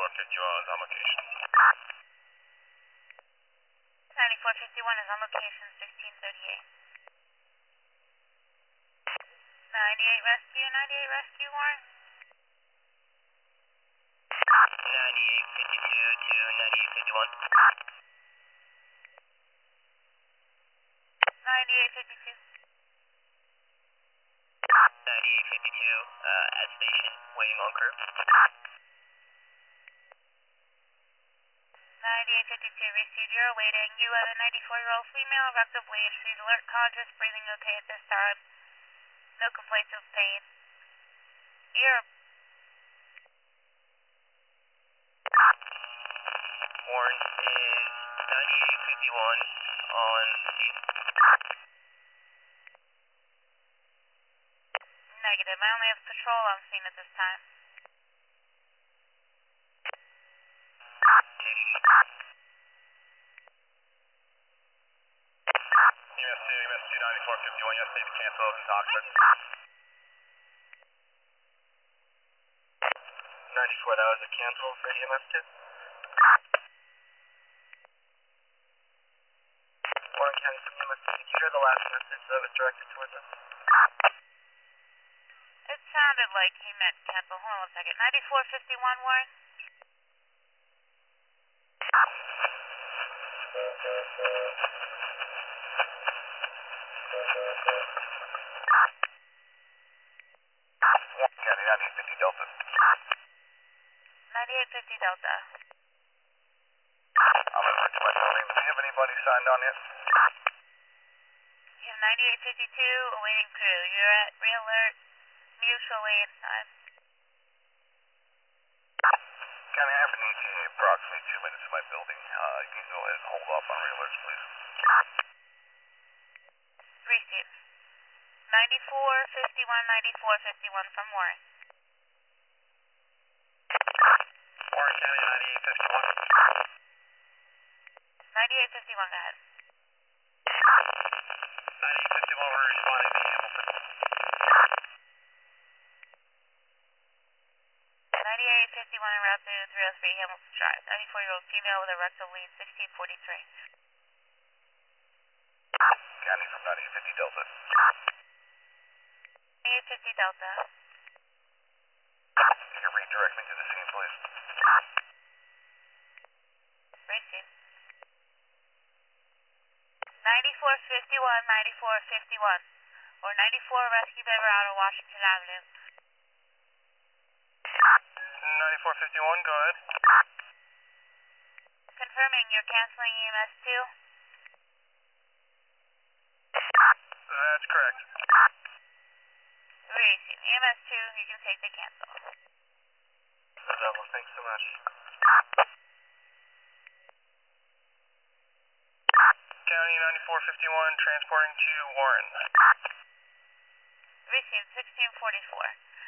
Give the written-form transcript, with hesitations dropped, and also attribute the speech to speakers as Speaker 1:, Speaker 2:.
Speaker 1: 9451 is on location.
Speaker 2: 9451 is on location, 1638. 98 rescue, Warren.
Speaker 1: 9852 to 9851.
Speaker 2: 9852.
Speaker 1: 9852 at station, waiting on crew.
Speaker 2: 9852, received. You're awaiting. You have a 94-year-old female, rectal bleed. She's alert, conscious, breathing okay at this time. No complaints of pain. You're...
Speaker 1: Warren is 9851 on scene.
Speaker 2: Negative. I only have patrol on scene at this time.
Speaker 1: EMS 2, 9451, yes, they cancel in Oxford. 94, that was a cancel for EMS 2. Warren County from EMS 2, did you hear the last message that was directed towards us?
Speaker 2: It sounded like he meant cancel. Hold on 1 second. 9451, Warren?
Speaker 1: Warren County 9850 Delta.
Speaker 2: 9850 Delta.
Speaker 1: I'm in my building. Do you have anybody signed on yet?
Speaker 2: You have 9852, awaiting crew. You're at re-alert, mutually in time.
Speaker 1: County, I have an ETA approximately 2 minutes in my building. You can go ahead and hold off on re-alerts, please.
Speaker 2: Received. 9451 from Warren.
Speaker 1: Warren County 9851.
Speaker 2: 9851, go ahead.
Speaker 1: 9851, we're responding to Hamilton.
Speaker 2: 9851 en route to 303 Hamilton Drive. 94-year-old female with a rectal bleed, 1643.
Speaker 1: County from 9850 Delta.
Speaker 2: 9850 Delta.
Speaker 1: You can redirect me to the scene, please.
Speaker 2: Received. 9451, or 94 rescue member out of Washington Avenue.
Speaker 1: 9451, go ahead.
Speaker 2: Confirming you're canceling EMS 2.
Speaker 1: That's correct.
Speaker 2: Received. EMS 2, you can take the cancel.
Speaker 1: Double, thanks so much. County 9451, transporting to Warren.
Speaker 2: Received. 1644.